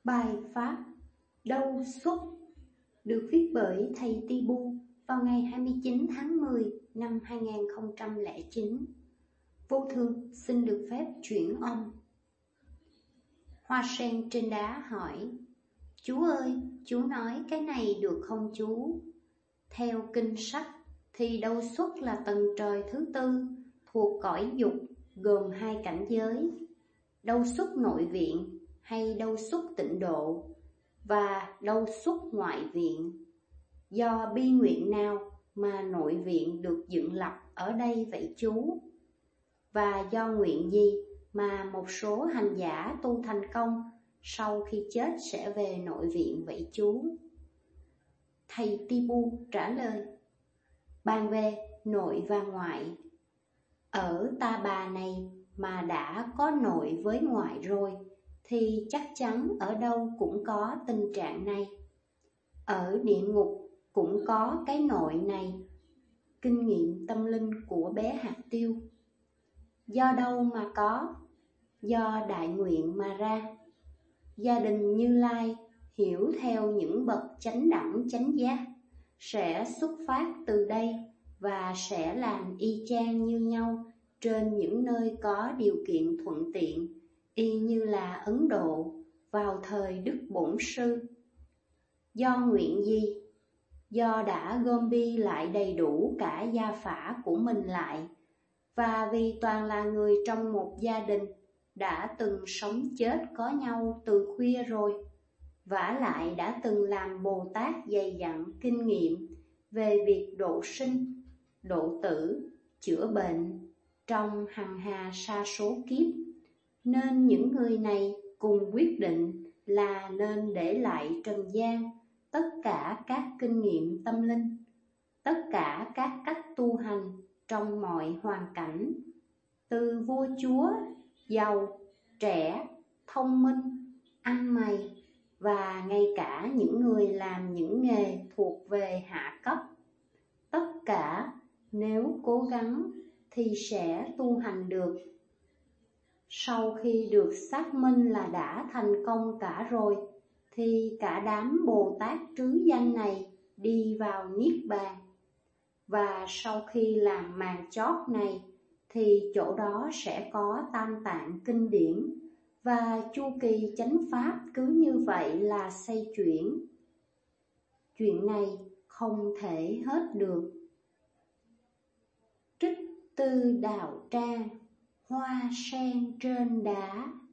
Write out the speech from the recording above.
Bài pháp Đâu Xuất được viết bởi thầy Tibu vào ngày 29 tháng 10 năm 2009. Vô Thường xin được phép chuyển âm. Hoa sen trên đá hỏi: Chú ơi, chú nói cái này được không chú? Theo kinh sách thì đâu xuất là tầng trời thứ tư thuộc cõi dục, gồm hai cảnh giới: đâu xuất nội viện hay đâu xuất tịnh độ, và đâu xuất ngoại viện. Do bi nguyện nào mà nội viện được dựng lập ở đây vậy chú? Và do nguyện gì mà một số hành giả tu thành công sau khi chết sẽ về nội viện vậy chú? Thầy Tibu trả lời: Bàn về nội và ngoại, ở Ta Bà này mà đã có nội với ngoại rồi thì chắc chắn ở đâu cũng có tình trạng này. Ở địa ngục cũng có cái nội này. Kinh nghiệm tâm linh của bé hạt tiêu. Do đâu mà có? Do đại nguyện mà ra. Gia đình Như Lai hiểu theo những bậc chánh đẳng chánh giác sẽ xuất phát từ đây và sẽ làm y chang như nhau trên những nơi có điều kiện thuận tiện, y như là Ấn Độ vào thời Đức Bổn Sư. Do nguyện gì? Do đã gom bi lại đầy đủ cả gia phả của mình lại, và vì toàn là người trong một gia đình đã từng sống chết có nhau từ khuya rồi, vả lại đã từng làm Bồ Tát dày dặn kinh nghiệm về việc độ sinh, độ tử, chữa bệnh trong hằng hà sa số kiếp, nên những người này cùng quyết định là nên để lại trần gian tất cả các kinh nghiệm tâm linh, tất cả các cách tu hành trong mọi hoàn cảnh, từ vua chúa, giàu, trẻ, thông minh, ăn mày, và ngay cả những người làm những nghề thuộc về hạ cấp. Tất cả nếu cố gắng thì sẽ tu hành được. Sau khi được xác minh là đã thành công cả rồi, thì cả đám Bồ Tát trứ danh này đi vào Niết Bàn. Và sau khi làm màn chót này, thì chỗ đó sẽ có Tam Tạng kinh điển, và chu kỳ chánh pháp cứ như vậy là xoay chuyển. Chuyện này không thể hết được. Trích từ Đạo Tràng, Hoa sen trên đá.